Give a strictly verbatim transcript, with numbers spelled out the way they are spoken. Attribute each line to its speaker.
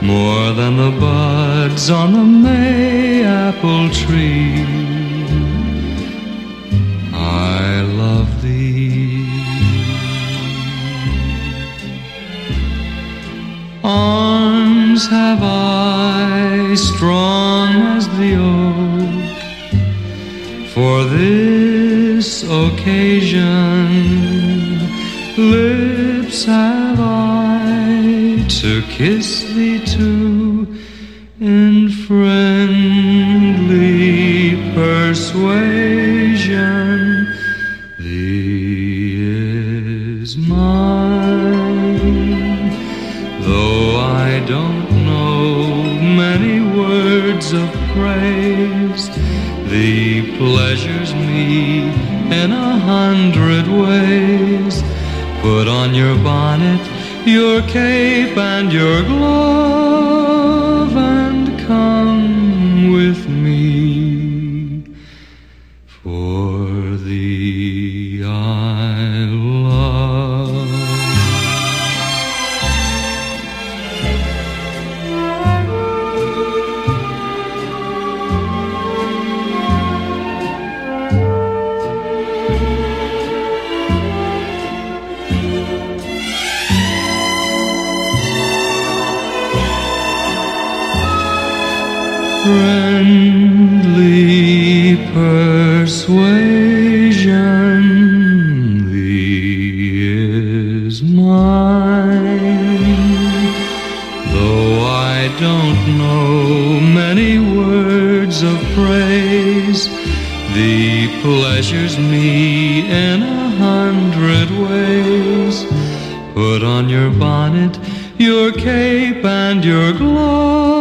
Speaker 1: more than the buds on the May-apple tree. I love thee. Arms have I strong as the oak for this occasion. Lips have I to kiss thee too in friendly persuasion. Thee is mine, though I don't know many words of praise. Thee pleasures me in a hundred ways. Put on your bonnet, your cape, and your glove, and come with me. For thee I love. Friendly persuasion, thee is mine, though I don't know many words of praise. Thee pleasures me in a hundred ways. Put on your bonnet, your cape, and your glove,